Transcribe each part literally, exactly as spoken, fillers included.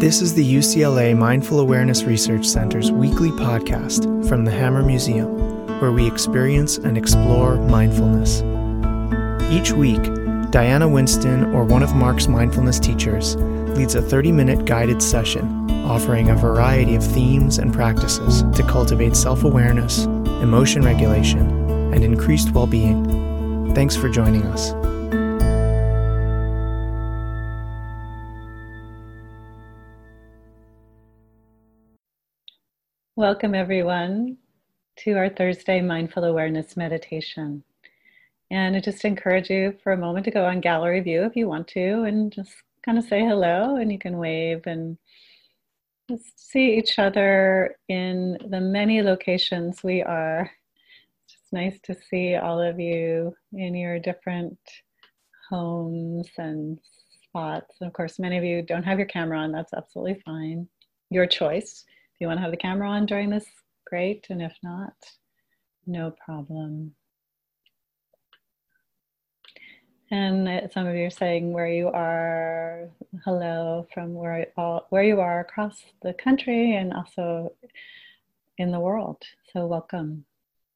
This is the U C L A Mindful Awareness Research Center's weekly podcast from the Hammer Museum, where we experience and explore mindfulness. Each week, Diana Winston or one of Mark's mindfulness teachers leads a thirty-minute guided session offering a variety of themes and practices to cultivate self-awareness, emotion regulation, and increased well-being. Thanks for joining us. Welcome everyone to our Thursday Mindful Awareness Meditation. And I just encourage you for a moment to go on gallery view if you want to and just kind of say hello, and you can wave and just see each other in the many locations we are. It's just nice to see all of you in your different homes and spots. And of course, many of you don't have your camera on. That's absolutely fine. Your choice. If you want to have the camera on during this, great. And if not, no problem. And some of you are saying where you are, hello from where, all, where you are across the country and also in the world. So welcome.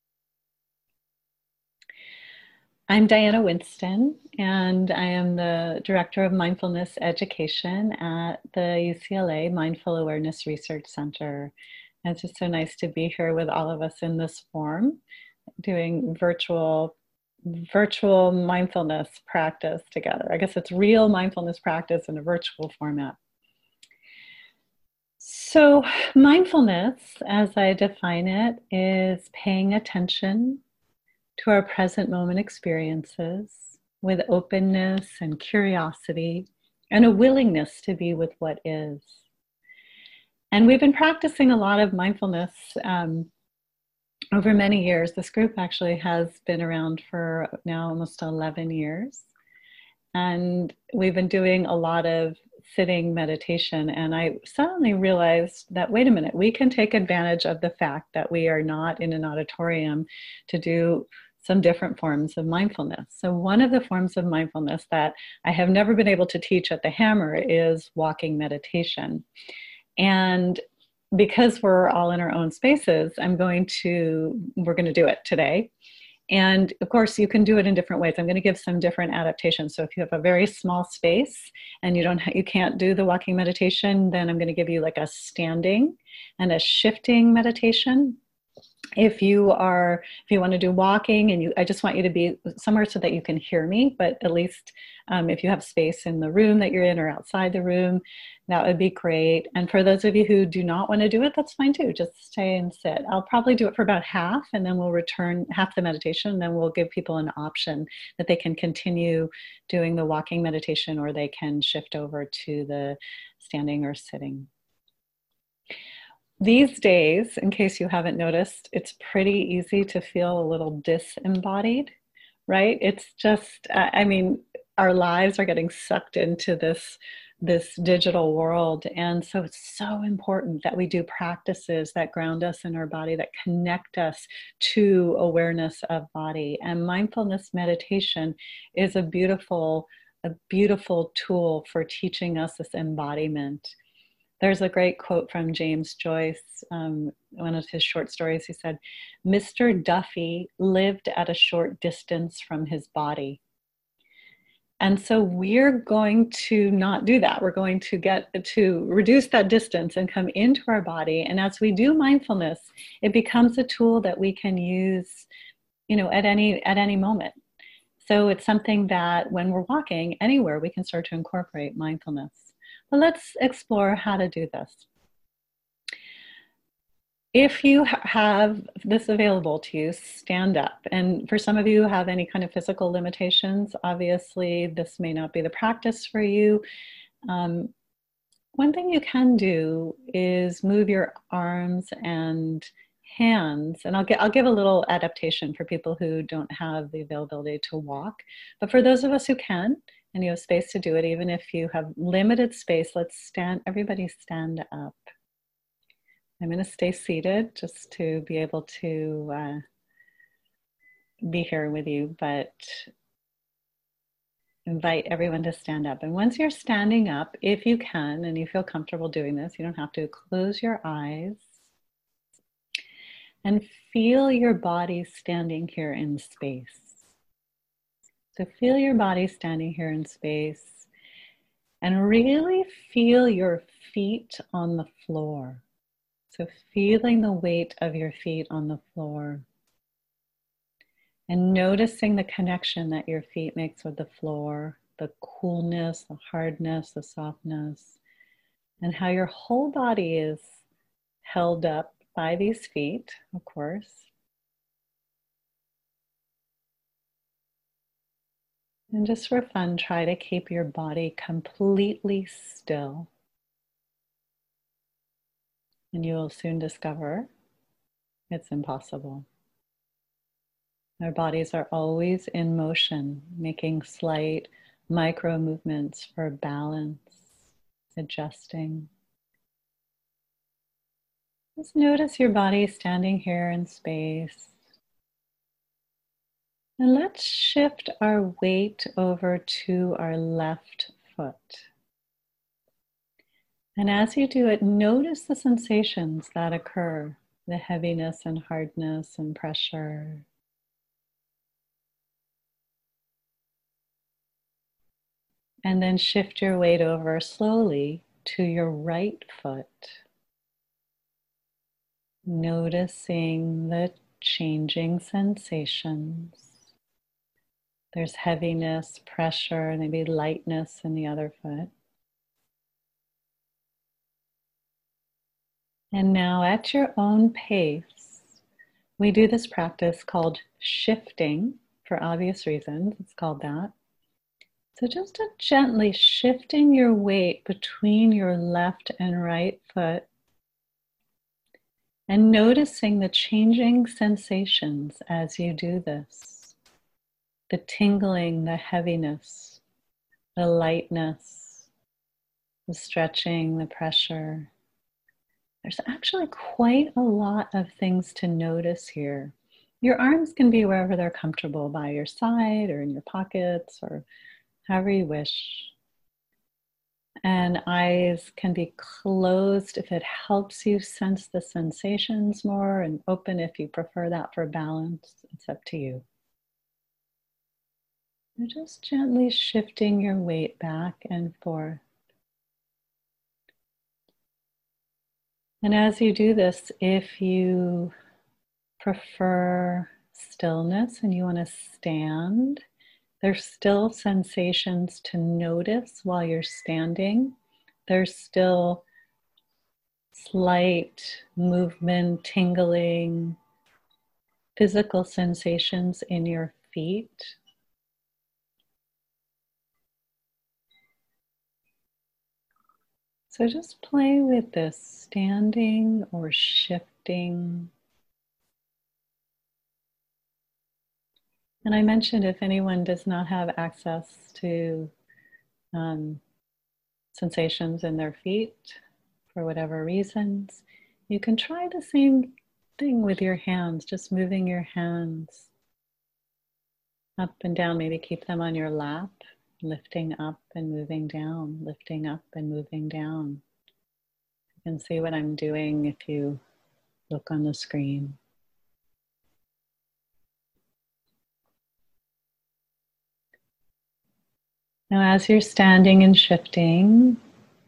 I'm Diana Winston, and I am the Director of Mindfulness Education at the U C L A Mindful Awareness Research Center. And it's just so nice to be here with all of us in this form, doing virtual, virtual mindfulness practice together. I guess it's real mindfulness practice in a virtual format. So mindfulness, as I define it, is paying attention to our present moment experiences with openness and curiosity and a willingness to be with what is. And we've been practicing a lot of mindfulness um, over many years. This group actually has been around for now almost eleven years. And we've been doing a lot of sitting meditation. And I suddenly realized that, wait a minute, we can take advantage of the fact that we are not in an auditorium to do some different forms of mindfulness. So one of the forms of mindfulness that I have never been able to teach at the Hammer is walking meditation. And because we're all in our own spaces, I'm going to, we're going to do it today. And of course, you can do it in different ways. I'm going to give some different adaptations. So if you have a very small space and you don't, you can't do the walking meditation, then I'm going to give you like a standing and a shifting meditation. If you are, if you want to do walking and you, I just want you to be somewhere so that you can hear me, but at least um, if you have space in the room that you're in or outside the room, that would be great. And for those of you who do not want to do it, that's fine too. Just stay and sit. I'll probably do it for about half, and then we'll return half the meditation, and then we'll give people an option that they can continue doing the walking meditation, or they can shift over to the standing or sitting. These days, in case you haven't noticed, it's pretty easy to feel a little disembodied, right? It's just, I mean, our lives are getting sucked into this, this digital world. And so it's so important that we do practices that ground us in our body, that connect us to awareness of body. And mindfulness meditation is a beautiful, a beautiful tool for teaching us this embodiment. There's a great quote from James Joyce, um, one of his short stories. He said, "Mister Duffy lived at a short distance from his body." And so we're going to not do that. We're going to get to reduce that distance and come into our body. And as we do mindfulness, it becomes a tool that we can use, you know, at any, at any moment. So it's something that when we're walking anywhere, we can start to incorporate mindfulness. But let's explore how to do this. If you have this available to you, stand up. And for some of you who have any kind of physical limitations, obviously this may not be the practice for you. Um, one thing you can do is move your arms and hands, and I'll, get, I'll give a little adaptation for people who don't have the availability to walk. But for those of us who can, and you have space to do it, even if you have limited space, let's stand, everybody stand up. I'm going to stay seated just to be able to uh, be here with you, but invite everyone to stand up. And once you're standing up, if you can, and you feel comfortable doing this, you don't have to, close your eyes and feel your body standing here in space. So feel your body standing here in space and really feel your feet on the floor. So feeling the weight of your feet on the floor. And noticing the connection that your feet makes with the floor, the coolness, the hardness, the softness, and how your whole body is held up by these feet, of course. And just for fun, try to keep your body completely still. And you will soon discover it's impossible. Our bodies are always in motion, making slight micro movements for balance, adjusting. Just notice your body standing here in space. And let's shift our weight over to our left foot. And as you do it, notice the sensations that occur, the heaviness and hardness and pressure. And then shift your weight over slowly to your right foot. Noticing the changing sensations. There's heaviness, pressure, maybe lightness in the other foot. And now at your own pace, we do this practice called shifting for obvious reasons. It's called that. So just a gently shifting your weight between your left and right foot and noticing the changing sensations as you do this. The tingling, the heaviness, the lightness, the stretching, the pressure. There's actually quite a lot of things to notice here. Your arms can be wherever they're comfortable, by your side or in your pockets or however you wish. And eyes can be closed if it helps you sense the sensations more, and open if you prefer that for balance. It's up to you. You're just gently shifting your weight back and forth. And as you do this, if you prefer stillness and you want to stand, there's still sensations to notice while you're standing. There's still slight movement, tingling, physical sensations in your feet. So just play with this, standing or shifting. And I mentioned if anyone does not have access to um, sensations in their feet for whatever reasons, you can try the same thing with your hands, just moving your hands up and down. Maybe keep them on your lap, lifting up and moving down, lifting up and moving down. You can see what I'm doing if you look on the screen. Now, as you're standing and shifting,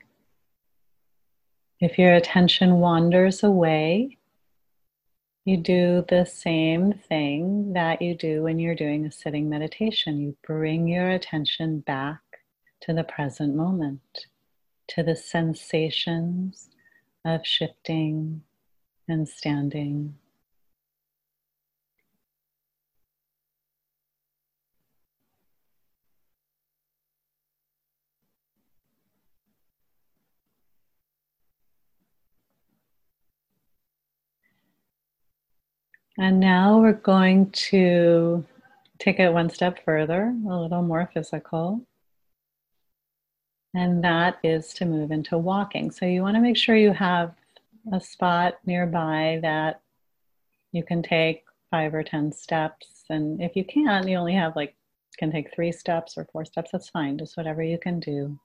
if your attention wanders away, you do the same thing that you do when you're doing a sitting meditation. You bring your attention back to the present moment, to the sensations of shifting and standing. And now we're going to take it one step further, a little more physical. And that is to move into walking. So you want to make sure you have a spot nearby that you can take five or ten steps. And if you can't, you only have like can take three steps or four steps, that's fine, just whatever you can do.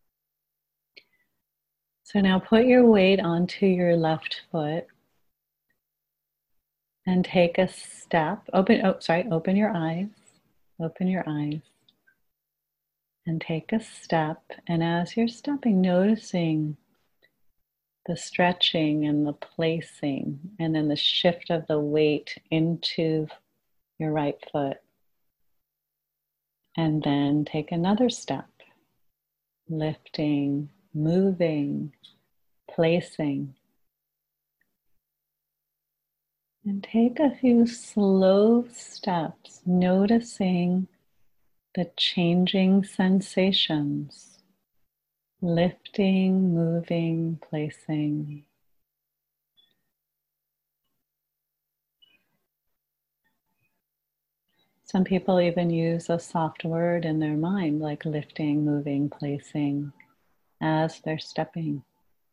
So now put your weight onto your left foot and take a step. Open, oh, sorry, open your eyes. Open your eyes. And take a step. And as you're stepping, noticing the stretching and the placing, and then the shift of the weight into your right foot. And then take another step, lifting, moving, placing. And take a few slow steps, noticing the changing sensations, lifting, moving, placing. Some people even use a soft word in their mind, like lifting, moving, placing, as they're stepping.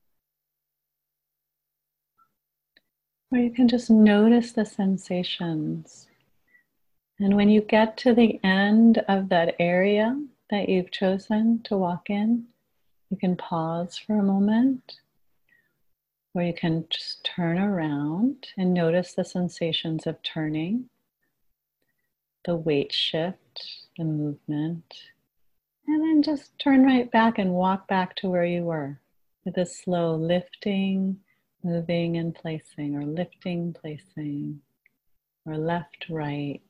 Or you can just notice the sensations. And when you get to the end of that area that you've chosen to walk in, you can pause for a moment, or you can just turn around and notice the sensations of turning, the weight shift, the movement, and then just turn right back and walk back to where you were with a slow lifting, moving and placing, or lifting, placing, or left, right.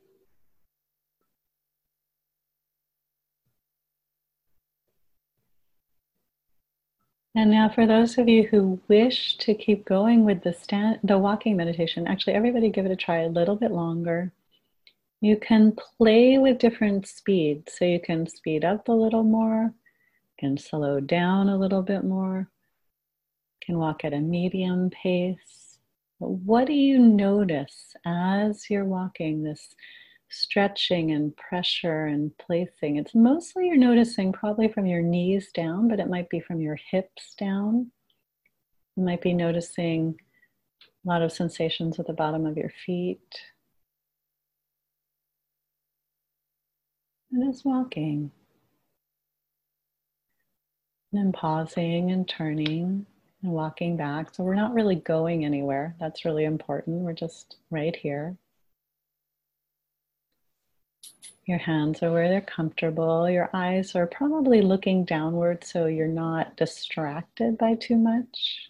And now for those of you who wish to keep going with the stand, the walking meditation, actually everybody give it a try a little bit longer. You can play with different speeds. So you can speed up a little more, can slow down a little bit more, can walk at a medium pace. But what do you notice as you're walking, this stretching and pressure and placing? It's mostly you're noticing probably from your knees down, but it might be from your hips down. You might be noticing a lot of sensations at the bottom of your feet. And just walking. And then pausing and turning and walking back. So we're not really going anywhere. That's really important. We're just right here. Your hands are where they're comfortable. Your eyes are probably looking downward so you're not distracted by too much.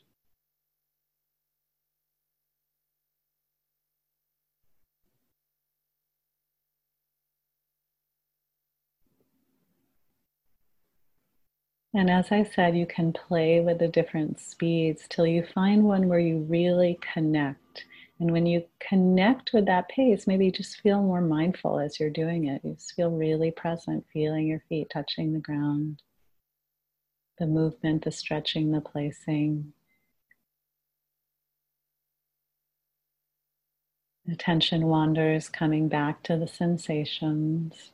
And as I said, you can play with the different speeds till you find one where you really connect. And when you connect with that pace, maybe you just feel more mindful as you're doing it. You just feel really present, feeling your feet touching the ground, the movement, the stretching, the placing. Attention wanders, coming back to the sensations.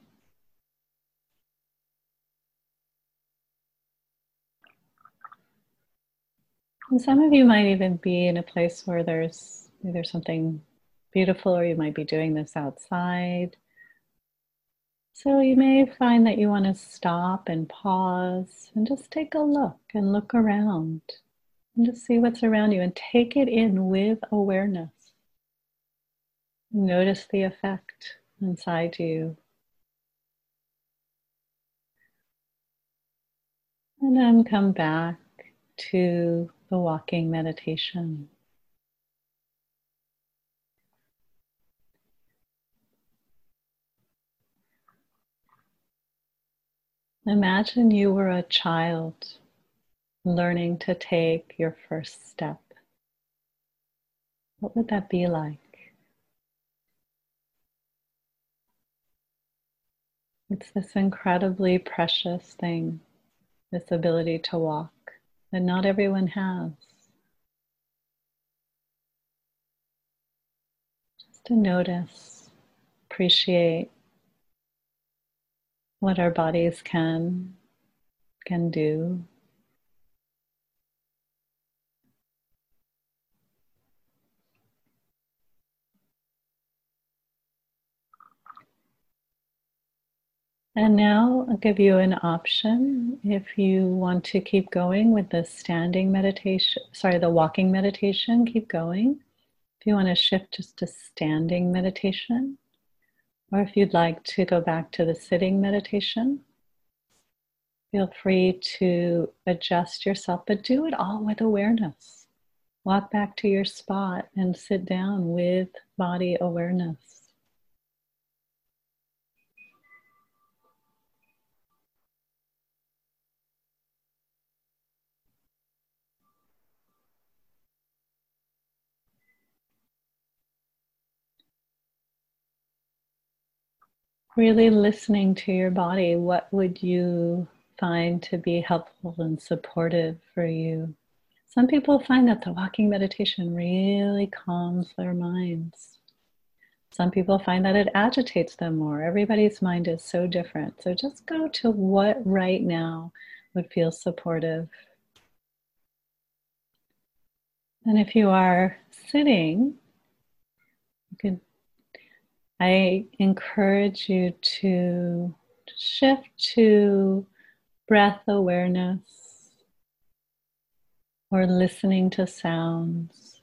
And some of you might even be in a place where there's either something beautiful, or you might be doing this outside. So you may find that you want to stop and pause and just take a look and look around and just see what's around you and take it in with awareness. Notice the effect inside you. And then come back to the walking meditation. Imagine you were a child learning to take your first step. What would that be like? It's this incredibly precious thing, this ability to walk that not everyone has. Just to notice, appreciate what our bodies can, can do. And now I'll give you an option if you want to keep going with the standing meditation, sorry, the walking meditation, keep going. If you want to shift just to standing meditation, or if you'd like to go back to the sitting meditation, feel free to adjust yourself, but do it all with awareness. Walk back to your spot and sit down with body awareness. Really listening to your body. What would you find to be helpful and supportive for you? Some people find that the walking meditation really calms their minds. Some people find that it agitates them more. Everybody's mind is so different. So just go to what right now would feel supportive. And if you are sitting, you could, I encourage you to shift to breath awareness or listening to sounds.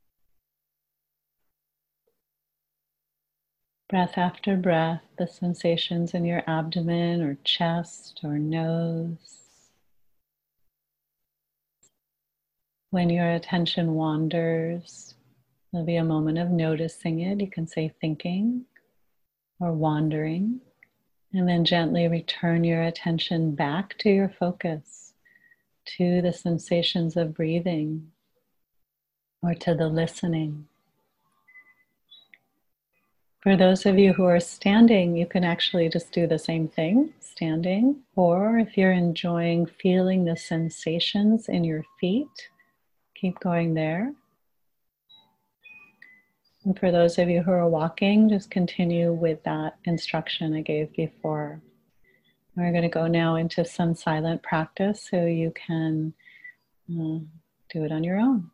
Breath after breath, the sensations in your abdomen or chest or nose. When your attention wanders, there'll be a moment of noticing it. You can say thinking or wandering, and then gently return your attention back to your focus, to the sensations of breathing or to the listening. For those of you who are standing, you can actually just do the same thing, standing, or if you're enjoying feeling the sensations in your feet, keep going there. And for those of you who are walking, just continue with that instruction I gave before. We're going to go now into some silent practice so you can uh, do it on your own.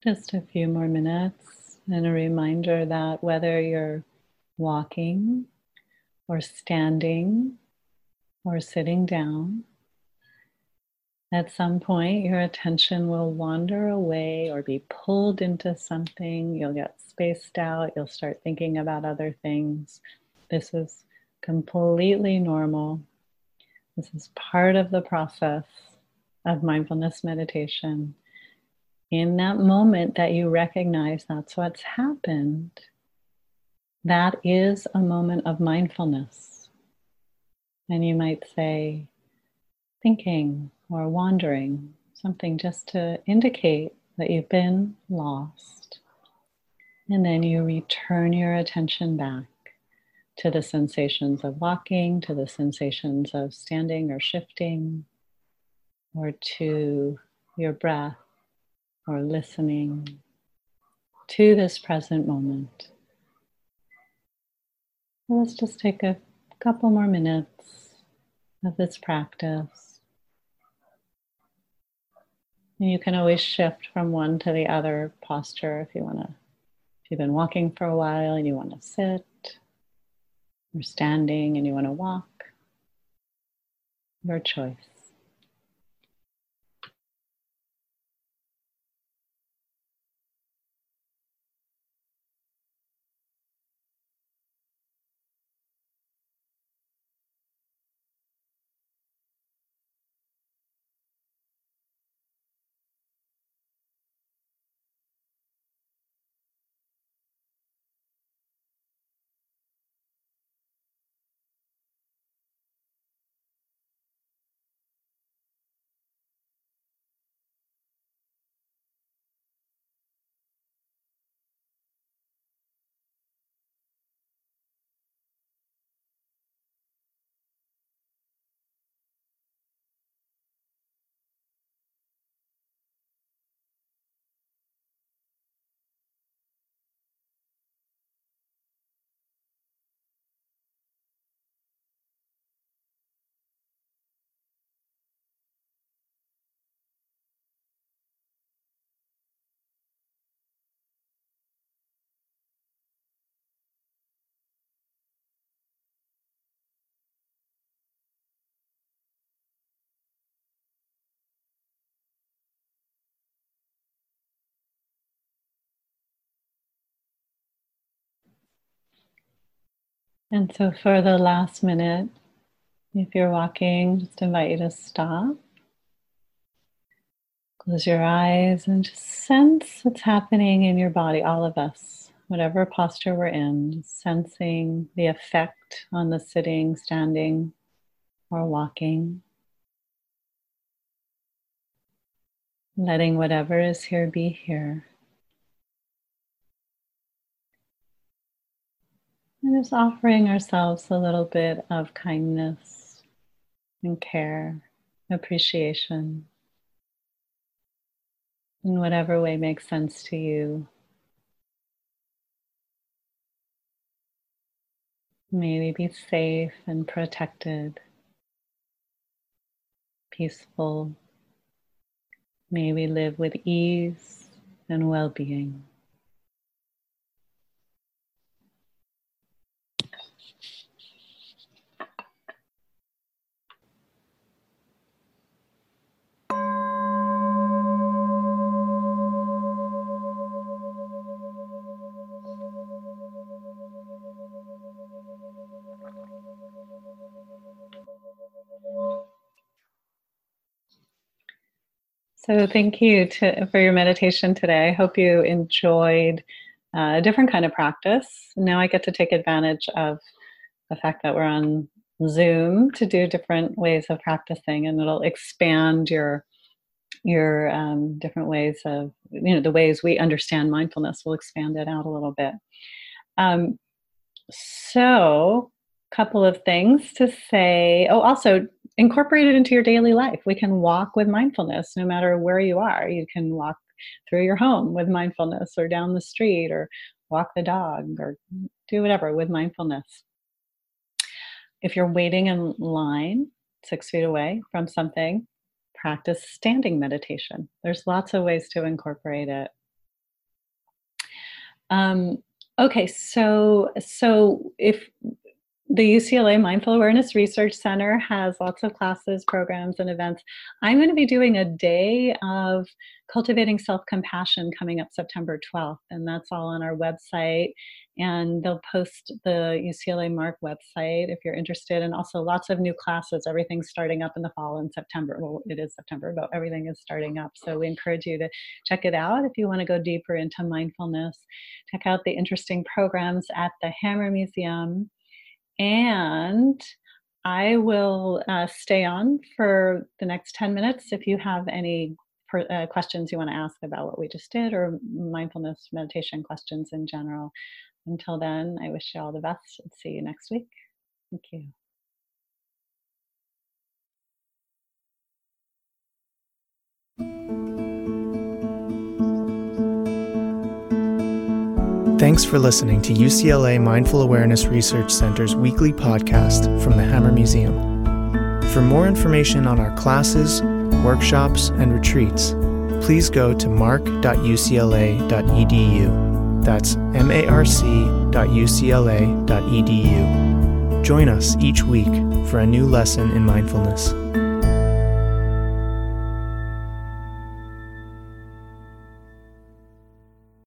Just a few more minutes, and a reminder that whether you're walking or standing or sitting down, at some point your attention will wander away or be pulled into something. You'll get spaced out. You'll start thinking about other things. This is completely normal. This is part of the process of mindfulness meditation. In that moment that you recognize that's what's happened, that is a moment of mindfulness. And you might say, thinking or wandering, something just to indicate that you've been lost. And then you return your attention back to the sensations of walking, to the sensations of standing or shifting, or to your breath, or listening to this present moment. Let's just take a couple more minutes of this practice. And you can always shift from one to the other posture if you want to. If you've been walking for a while and you want to sit, or standing and you want to walk, your choice. And so for the last minute, if you're walking, just invite you to stop. Close your eyes and just sense what's happening in your body, all of us, whatever posture we're in, just sensing the effect on the sitting, standing, or walking. Letting whatever is here be here. And just offering ourselves a little bit of kindness and care, appreciation, in whatever way makes sense to you. May we be safe and protected, peaceful. May we live with ease and well-being. So thank you to, for your meditation today. I hope you enjoyed uh, a different kind of practice. Now I get to take advantage of the fact that we're on Zoom to do different ways of practicing, and it'll expand your your um, different ways of, you know, the ways we understand mindfulness. We'll expand it out a little bit. Um, so, couple of things to say. Oh, also incorporate it into your daily life. We can walk with mindfulness no matter where you are. You can walk through your home with mindfulness, or down the street, or walk the dog, or do whatever with mindfulness. If you're waiting in line six feet away from something, practice standing meditation. There's lots of ways to incorporate it. Um, okay, so so if the U C L A Mindful Awareness Research Center has lots of classes, programs, and events. I'm going to be doing a day of cultivating self-compassion coming up September twelfth, and that's all on our website. And they'll post the U C L A Mark website if you're interested, and also lots of new classes. Everything's starting up in the fall in September. Well, it is September, but everything is starting up. So we encourage you to check it out if you want to go deeper into mindfulness. Check out the interesting programs at the Hammer Museum. And I will uh, stay on for the next ten minutes if you have any per, uh, questions you want to ask about what we just did, or mindfulness meditation questions in general. Until then, I wish you all the best and see you next week. Thank you. Thanks for listening to U C L A Mindful Awareness Research Center's weekly podcast from the Hammer Museum. For more information on our classes, workshops, and retreats, please go to marc dot u c l a dot e d u. That's M A R C dot U C L A dot E D U. Join us each week for a new lesson in mindfulness.